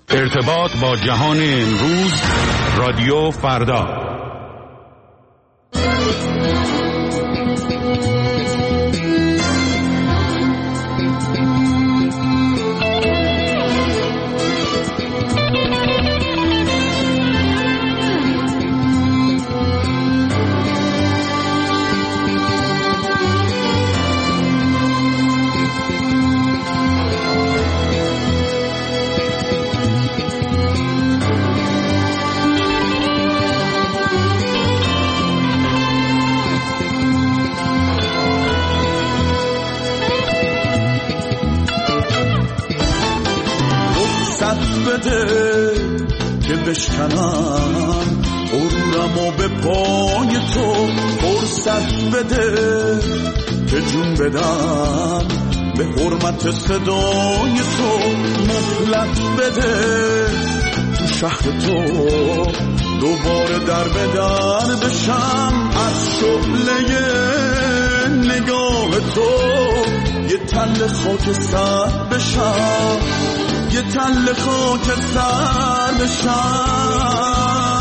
ارتباط با جهان امروز، رادیو فردا. که بشکنم غرورمو به پای تو، فرصت بده که جون بدم به حرمت صدای تو، مهلت بده تو شهر تو دوباره در به در بشم، از شعله نگاه تو یه تل خاک سر بشم، یه تل خاک سر بشم.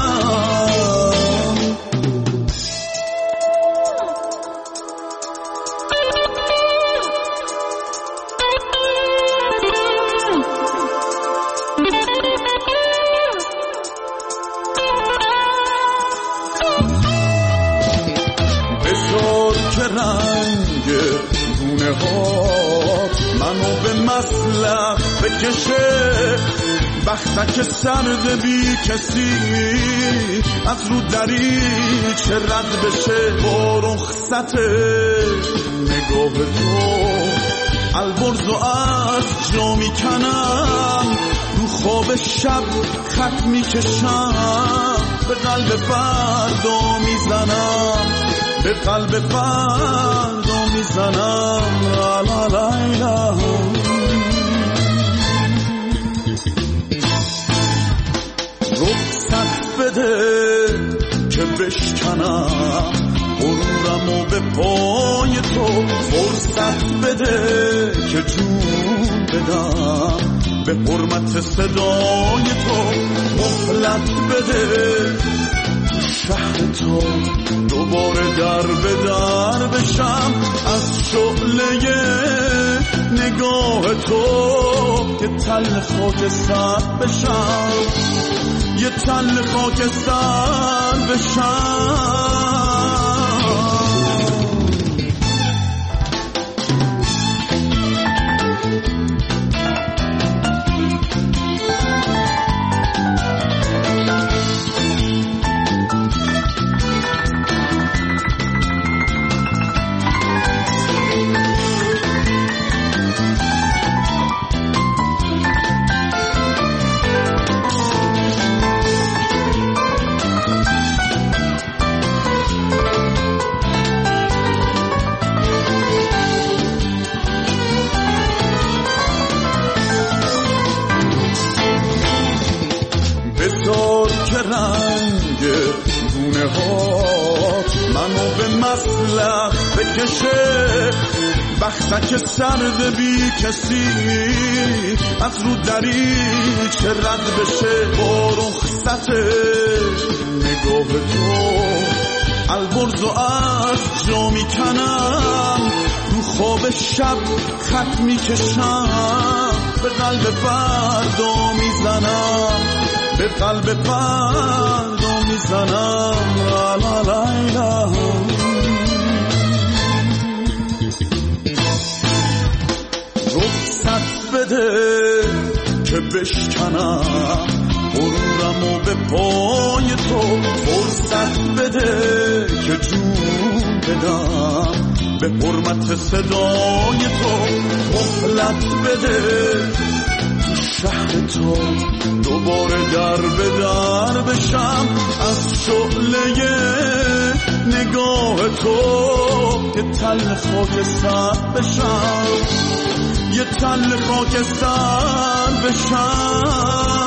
بذار که رنگ گونه ها منو به مسلخ بکشه، بختک سرد بی کسی از رو دریچه رد بشه، با رخصت نگاه تو البرز و از جا میکنم، رو خواب شب خط میکشم، به قلب فردا میزنم، به قلب فردا میزنم. لا لا لا لا. رخصت بده که بشکنم غرورمو به پای تو، فرصت بده که جون بدم به حرمت صدای تو، مهلت بده شهر تو دوباره در به در بشم، از شعله نگاه تو یه تل خاک سر بشم، یه تل خاک سر بشم. منو به مسلخ بکشه، بختک سرد بی کسی از رو دریچه رد بشه، با رخصت نگاه تو البرز و از جا میکنم، رو خواب شب خط میکشم، به قلب فردا میزنم، به قلب فردا میزنم. لا لا لا لا. رخصت بده که بشکنم غرورمو به پای تو، فرصت بده که جون بدم به حرمت صدای تو، مهلت بده شهر تو دوباره در به در بشم، از شعله نگاه تو یه تل خاک سر بشم، یه تل خاک سر بشم.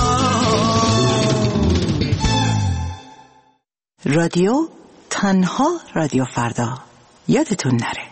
رادیو تنها رادیو فردا، یادتون نره.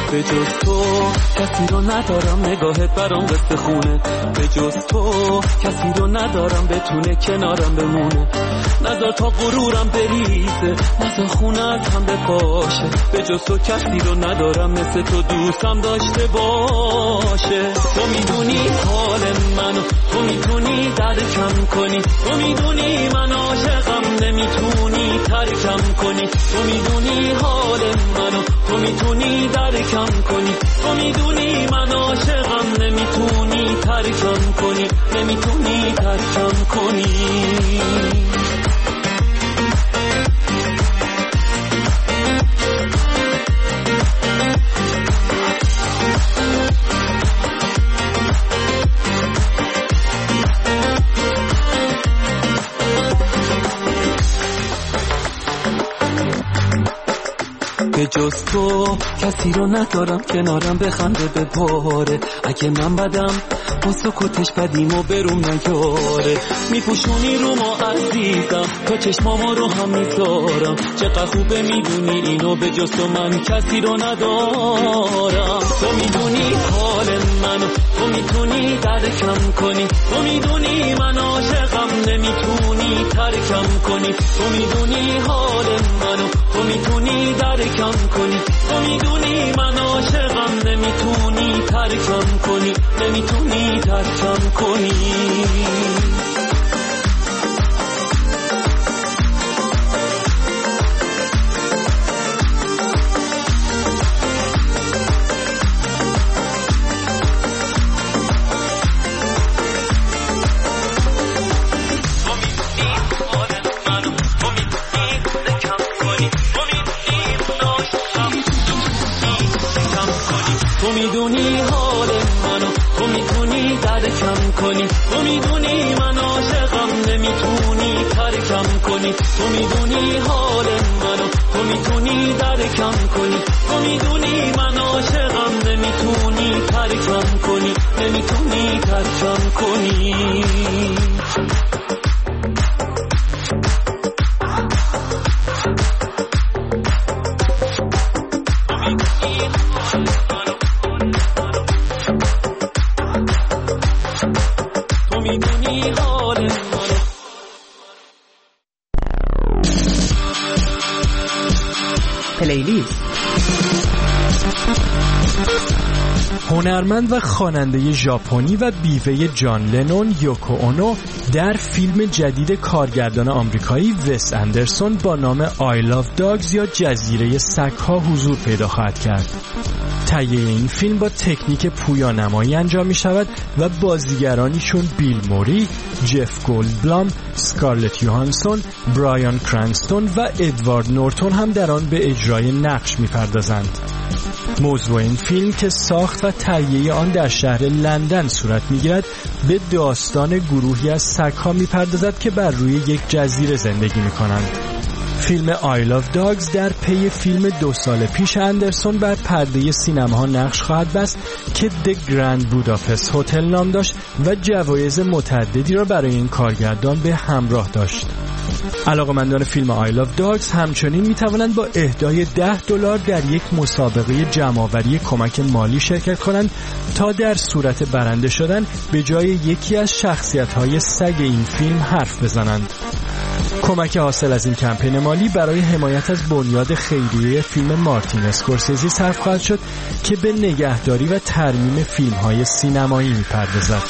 به جز تو کسی رو ندارم، نگاهت برام قصه خونه. به جز تو کسی رو ندارم بتونه کنارم بمونه. نذار تا غرورم بریزه، نذار خونت هم بپاشه. به جز تو کسی رو ندارم مثل تو دوستم داشته باشه. تو میدونی حال منو، تو میتونی درکم کنی. تو میدونی من عاشقم، نمیتونی ترکم کنی. تو میدونی حال منو، تو میتونی درکم کنی. تو میدونی من عاشقم، نمیتونی ترکم کنی. نمیتونی ترکم کنی. به جز تو کسی رو ندارم کنارم بخنده بپاره. اگه من بدم با سکوتش بدیم و بروم نیاره. میپوشونی رو ما عزیزم، تا چشمامو رو هم میذارم. چقدر خوبه میدونی اینو، به جز تو من کسی رو ندارم. تو میدونی حال منو، تو میتونی درکم کنی. تو میدونی من عاشقم، نمیتونی ترکم کنی. تو میدونی حال منو، تو میتونی درکم کنی. تو میدونی من عاشقم، نمیتونی ترکم کنی. نمیتونی ترکم کنی. تو میدونی حال منو، تو میتونی درکم کنی. تو میدونی من عاشقم، نمیتونی ترکم کنی. تو میدونی حال منو، تو میتونی درکم کنی. تو میدونی من عاشقم، نمیتونی ترکم کنی. نمیتونی ترکم کنی. پلیلیست. هنرمند و خواننده ژاپنی و بیوه جان لنون یوکو اونو در فیلم جدید کارگردان آمریکایی وس اندرسون با نام I Love Dogs یا جزیره سگ‌ها حضور پیدا خواهد کرد. تهیه این فیلم با تکنیک پویانمایی انجام می شود و بازیگرانی چون بیل موری، جف گولدبلام، سکارلت یوهانسون، برایان کرانستون و ادوارد نورتون هم در آن به اجرای نقش می پردازند. موضوع این فیلم که ساخت و تهیه آن در شهر لندن صورت می‌گیرد به داستان گروهی از سگ‌ها می‌پردازد که بر روی یک جزیره زندگی می‌کنند. فیلم I Love Dogs در پی فیلم 2 سال پیش اندرسون بر پرده سینماها نقش خواهد بست که The Grand Budapest Hotel نام داشت و جوایز متعددی را برای این کارگردان به همراه داشت. علاقه‌مندان فیلم I Love Dogs همچنین می‌توانند با اهدای $10 در یک مسابقه جمع‌آوری کمک مالی شرکت کنند تا در صورت برنده شدن به جای یکی از شخصیت‌های سگ این فیلم حرف بزنند. کمک حاصل از این کمپین مالی برای حمایت از بنیاد خیریه فیلم مارتین اسکورسیزی صرف خواهد شد که به نگهداری و ترمیم فیلم‌های سینمایی می‌پردازد.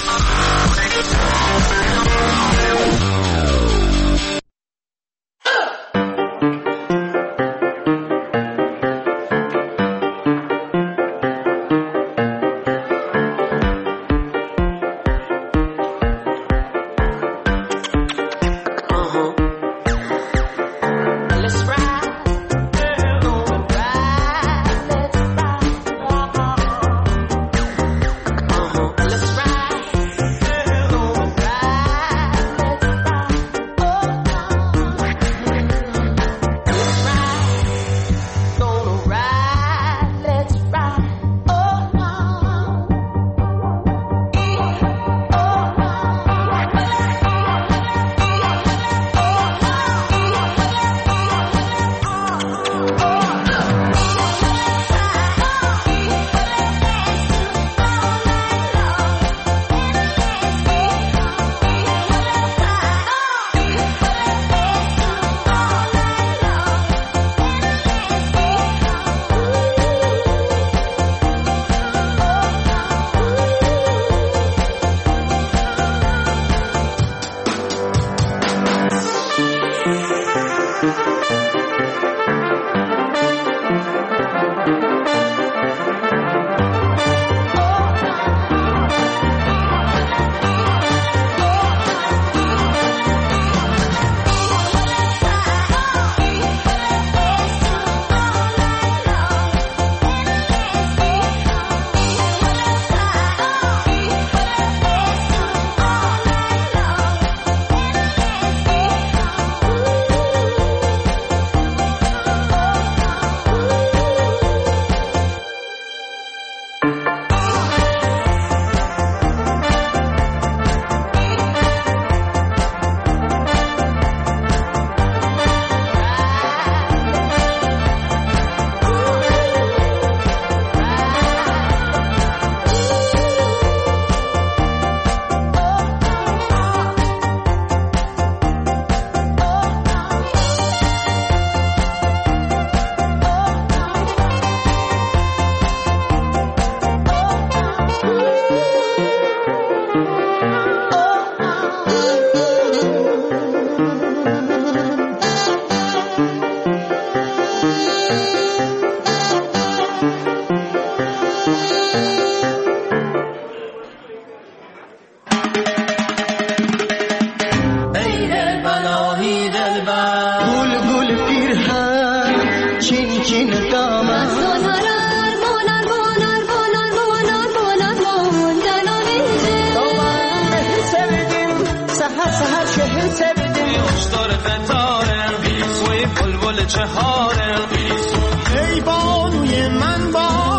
چهاره ای بانوی من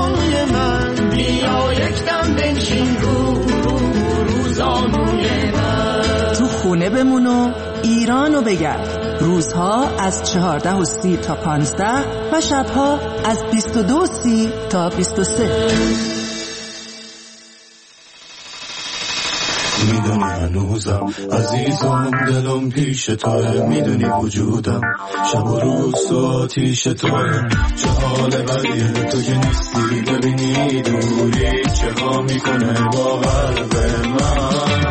بیا یک دم بنشین روزانوی من. تو خونه بمون و ایرانو بگرد. روزها از 14:30 تا 15 و شبها از 22:30 تا 23. میدونی هنوزم عزیزم دلم پیش توه، میدونی وجودم شب و روز تو آتیش توه. چه حال بدیه تو که نیستی، ببینی دوری چه ها میکنه با قلب من.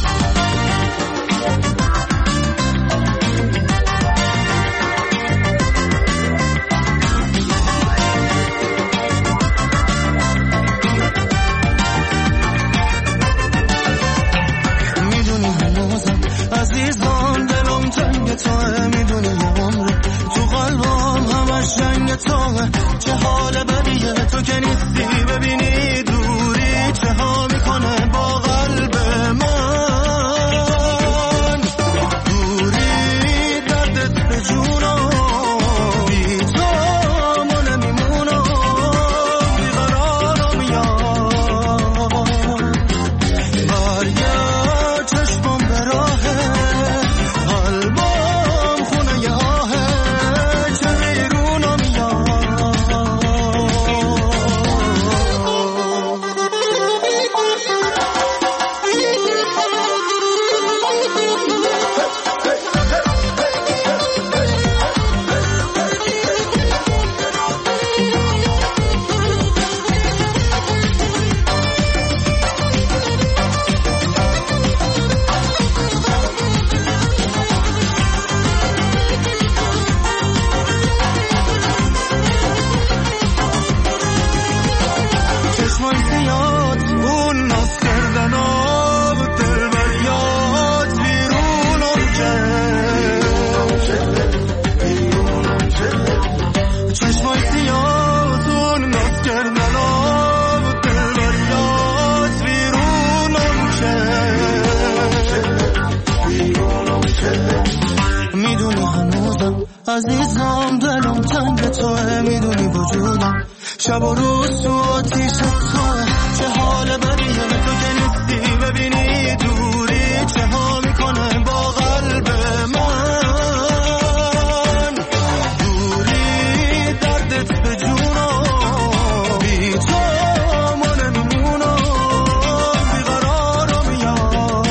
عزیزان دلم تنگ توه، میدونی یه عمره تو قلبم همش جنگ توه. چه حال بدیه تو که نیستی، ببینی دوری چه ها میکنه با قلب من. دوری دردت به جونم، بی تو ما نمیمونم، بیقرارم یاد. برگرد چشمم به راه قلبم، خونه ی آهه چه بیرونم یاد. چشمای زیاد اون ناز کردن آب دل بریاد بیرونم کرد. چشمای زیاد اون ناز کردن آب دل بریاد بیرونم کرد. میدونی هنوزم عزیزم دلم تنگ توه، میدونی وجودم شب و روز تو آتیش توه. چه حال بدیه تو که نیستی، ببینی دوری چه ها میکنه با قلب من. دوری دردت به جونم، بی تو ما نمیمونم، بیقرارم یاد.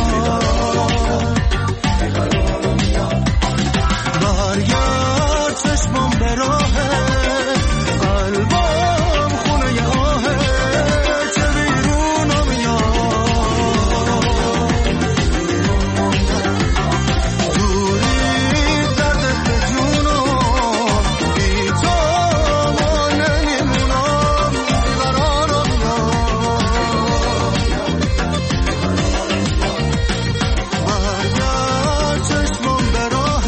برگرد چشمم به راه قلبم، خونه ی آهه چه بیرونم یاد. دوری دردت به جونم، بی تو ما نمیمونم، بیقرارم یاد. برگرد چشمم به راه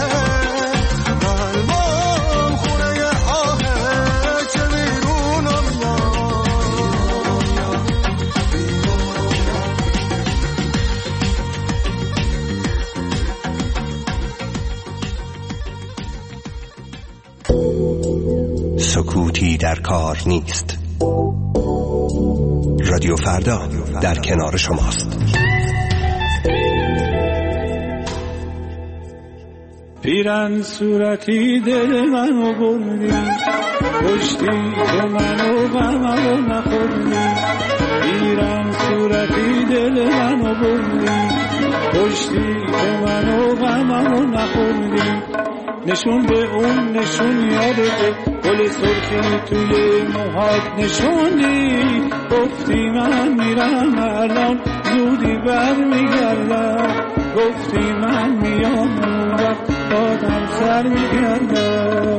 قلبم، خونه ی آهه چه بیرونم یاد. سکوتی در کار نیست. رادیو فردا در کنار شماست. پیرن صورتی دل منو بردی، پشتی که منو غممو نخوردی. پیرن صورتی دل منو بردی، پشتی که منو غممو نخوردی. نشون به اون نشون یادته، گل سرخی توی موهات نشوندی. گفتی من میرم الان زودی برمیگردم، گفتی من میام اون وقت بادم سر میگردم.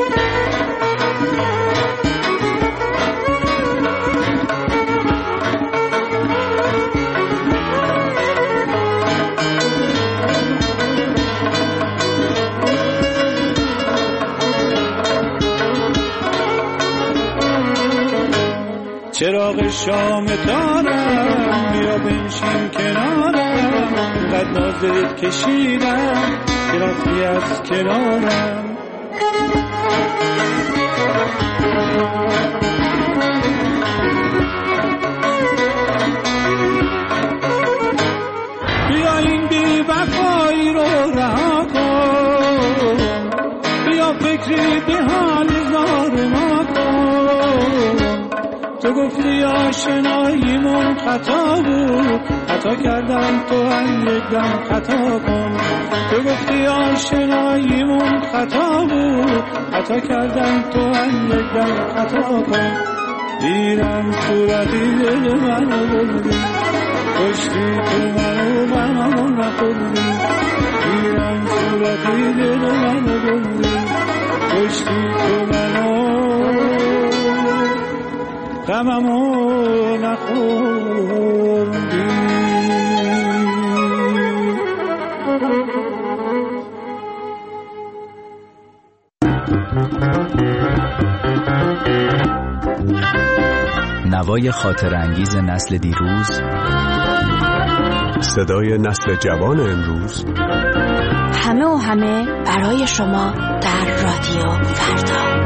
چراغ شام دارم، بیا بنشین کنارم. قد نازت کشیدم که رفتی از کنارم. بیا این بی وفایی رو رها کن، بیا فکری به حال زار ما کن. تو گفتی آشناییمون خطا بود، خطا کردم تو هم یک دم خطا کن. تو گفتی آشناییمون خطا بود، خطا کردم تو هم یک دم خطا کن. دیدم صورتی دل منو بردی، کشتی تو منو نخوردی. دیدم صورتی دل منو بردی، کشتی تو منو غممو نخوردی. نوای خاطر انگیز نسل دیروز، صدای نسل جوان امروز، همه و همه برای شما در رادیو فردا.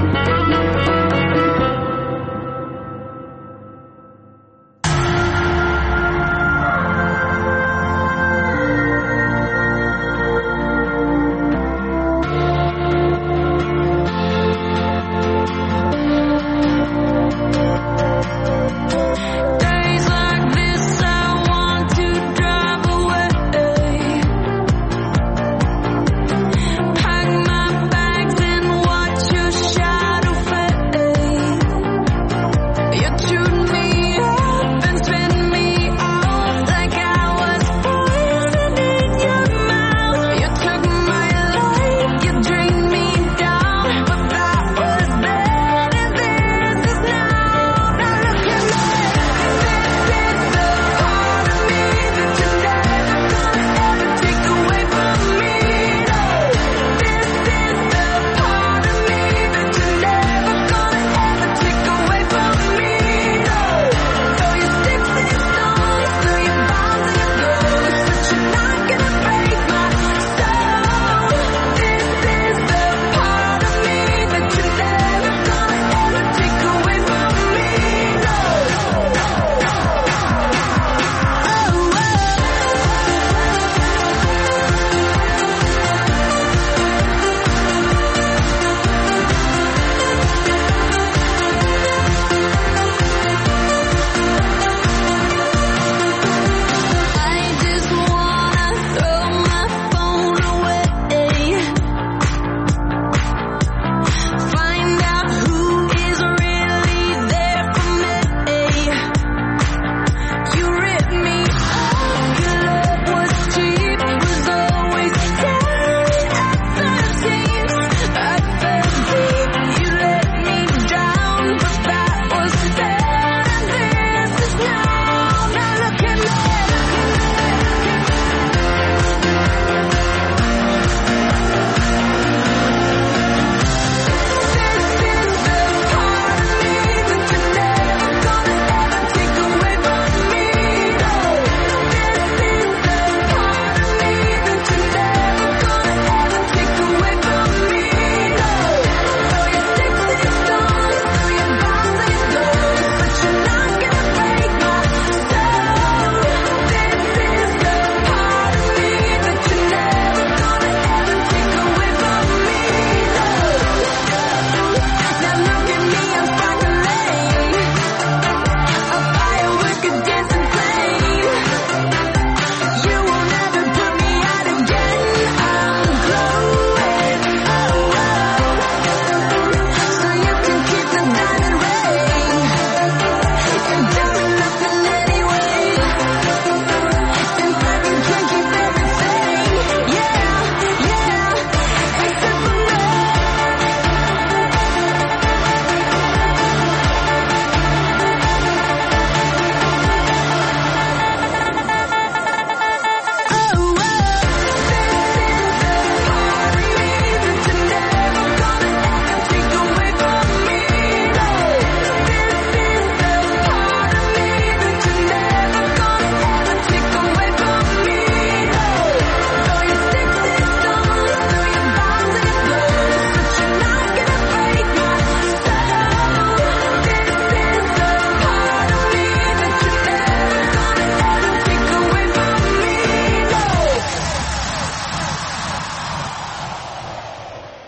Pack my bags and watch your shadow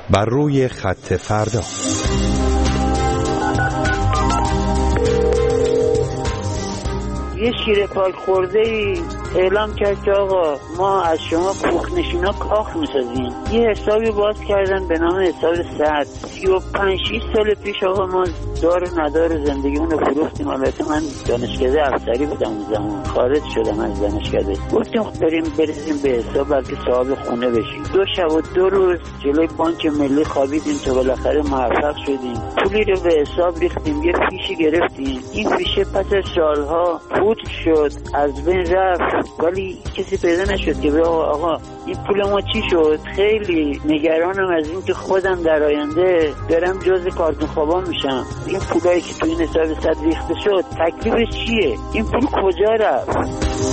بر روی خط فردا. یه شیر پاک خورده ای اعلام کرد که آقا ما از شما کوخنشینا کاخ میسازیم. یه حسابی باز کردن به نام حساب 100. 35-6 سال پیش آقا ما دار و ندار زندگیمون رو فروختیم. البته من دانشکده افسری بودم اون زمان، خارج شدم از دانشکده. گفتیم بریم به حساب بلکه صاحب خونه بشیم. 2 شب و 2 روز جلوی بانک ملی خوابیدیم تا بالاخره موفق شدیم. پولی رو به حساب ریختیم، یه فیشی گرفتیم. این فیشه پس از سالها فوت شد، از بین رفت، ولی کسی پیدا نشد که آقا این پول ما چی شد. خیلی نگرانم از این که خودم در آینده برم جز کارتون خوابا میشم. این پولایی که تو این حساب 100 ریخته شد تکلیفش چیه؟ این پول کجا رفت؟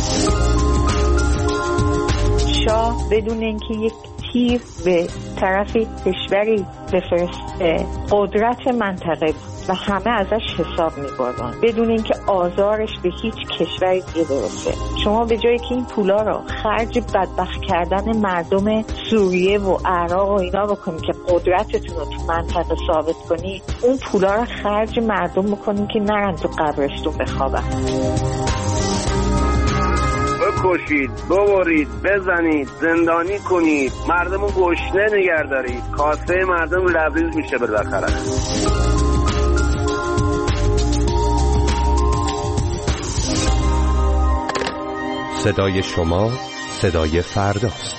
شاه بدون اینکه یک تیر به طرف کشوری بفرسته قدرت منطقه و همه ازش حساب می‌برن بدون اینکه آزارش به هیچ کشوری برسه. شما به جایی که این پولا رو خرج بدبخت کردن مردم سوریه و عراق و اینا بکنید که قدرتتون رو تو منطقه ثابت کنید، اون پولا رو خرج مردم بکنید که نرن تو قبرستون بخوابن. بکشید، ببرید، بزنید، زندانی کنید، مردمو گشنه نگه دارید، کاسه مردم لبریز میشه بالاخره. صدای شما صدای فرداست.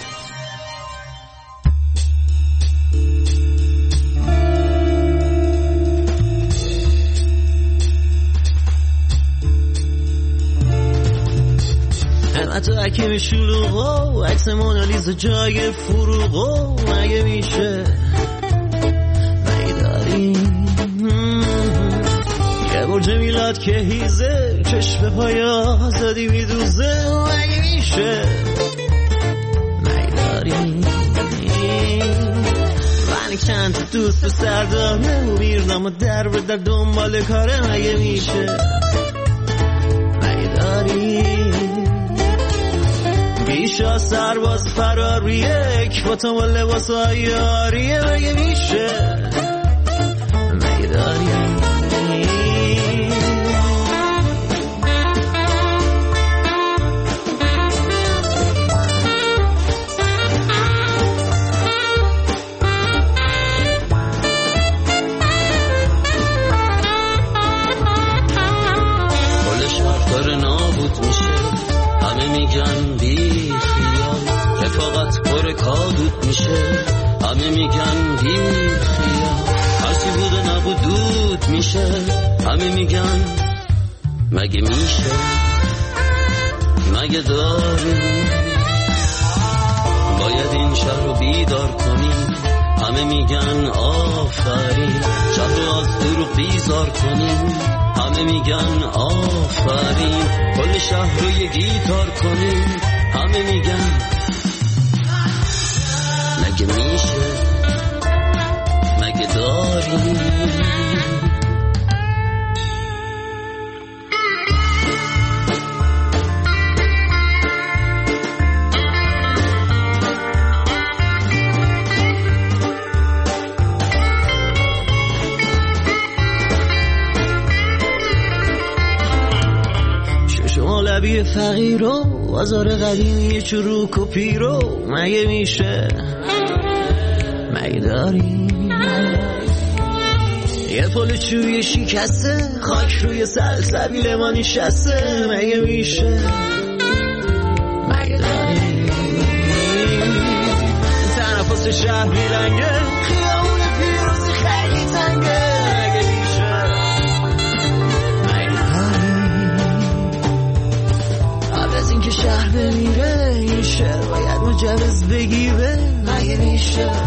تو حکیم شلوغو عکس مونالیزا جای فروغو مگه میشه داری یه برج میلاد که هیزه چشم پای آزادی میدوزه مگه میشه داری ولی چند تا دوست سرداره و میرنم و در به در دنبال کاره مگه میشه داری بیشا سرباز فراریه که با تو با لباس های آریه مگه میشه مگه داری کل شهر داره نابود میشه همه میگن بی خیال رفاقت پر کادود میشه همه میگن بی خیال هرچی بود و نبود دود میشه همه میگن مگه میشه مگه داری باید این شهر رو بیدار کنیم همه میگن آفرین شهر رو از دروغ بیزار کنیم همه میگن آفرین کل شهر رو یه گیتار کنیم همه میگن مگه میشه مگه داری لبی فقیر و بازار قدیمی چروک و پیرو مگه میشه مگه داری یه پل چوی شکسته خاک روی سلسبیل ما نشسته مگه میشه مگه داری تنفس شهر بیرنگه خیابون پیروزی خیلی تنگه که شهر بمیره این شهر باید مجوز بگیره مگه میشه